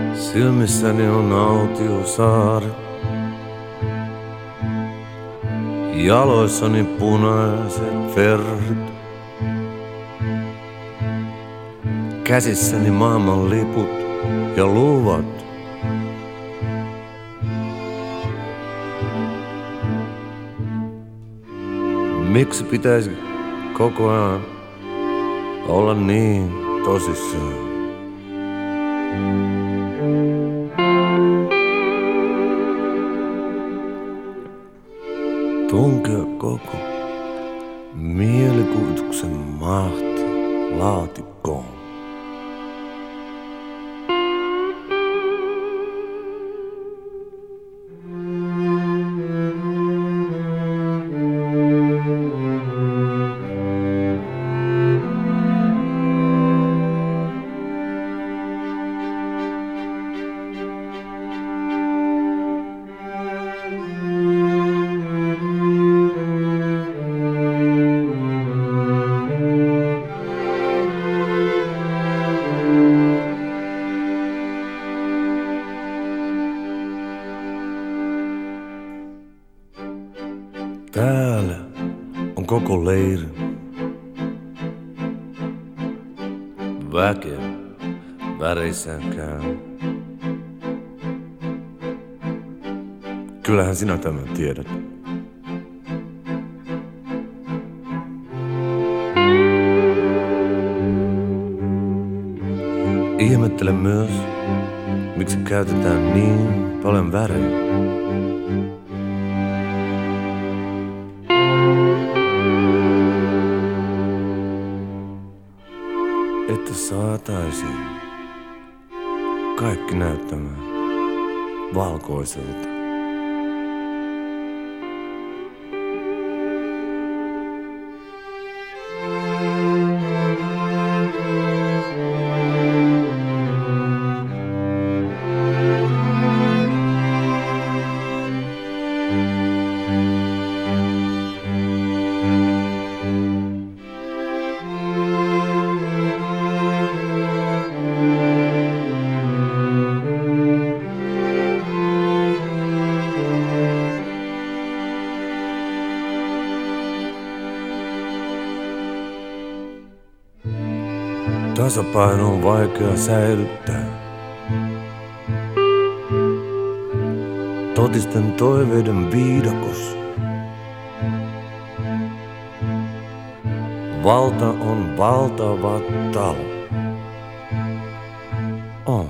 Silmissäni on autiosaari. Jaloissani punaiset verrit. Käsissäni maailman liput ja luvat. Miksi pitäisi koko ajan olla niin tosissaan? Tunkea koko mielikuvituksen mahti laatikkoon. Täällä on koko leiri. Väkeä väreissään käy. Kyllähän sinä tämän tiedät. Ihmettelen myös, miksi käytetään niin paljon värejä. Että saataisiin kaikki näyttämään valkoiselta. Tasapaino on vaikea säilyttää. Totisten toiveiden viidakossa. Valta on valtava talo. On.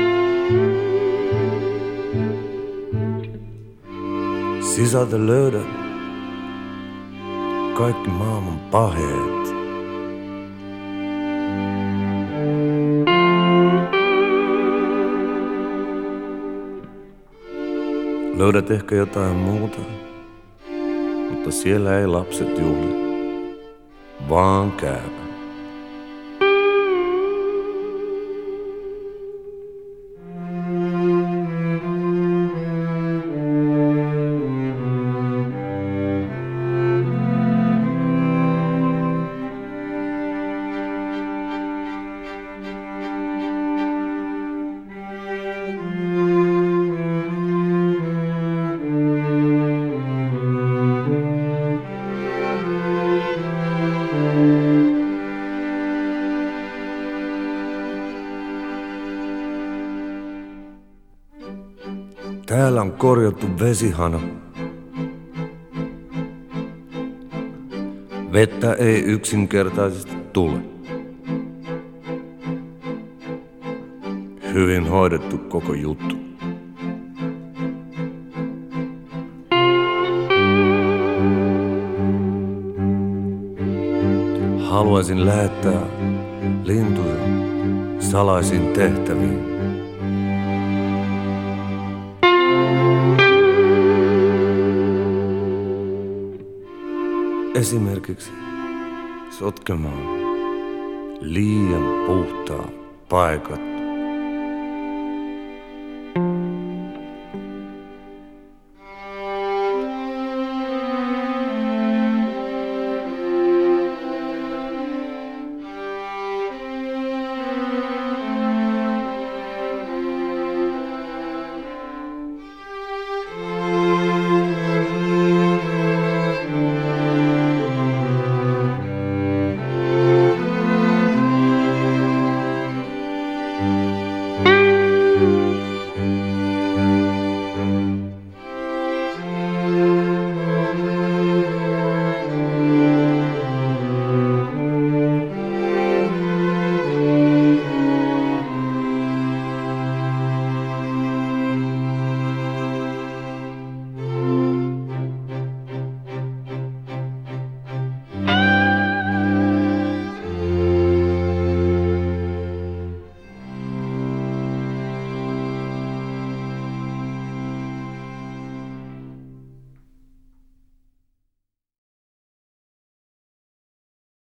Sisältä löydät kaikki maailman paheet. Löydät ehkä jotain muuta, mutta siellä ei lapset juhli, vaan käyvät. Täällä on korjattu vesihana. Vettä ei yksinkertaisesti tule. Hyvin hoidettu koko juttu. Haluaisin lähettää lintuja salaisiin tehtäviin. Esimerkiksi sotkemaan liian puhtaat paikat